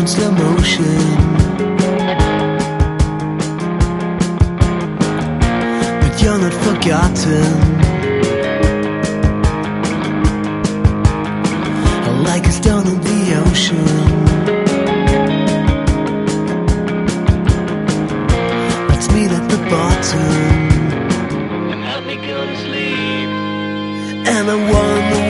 in slow motion, but you're not forgotten. Like a stone in the ocean, let's meet at the bottom and help me go to sleep. and I wonder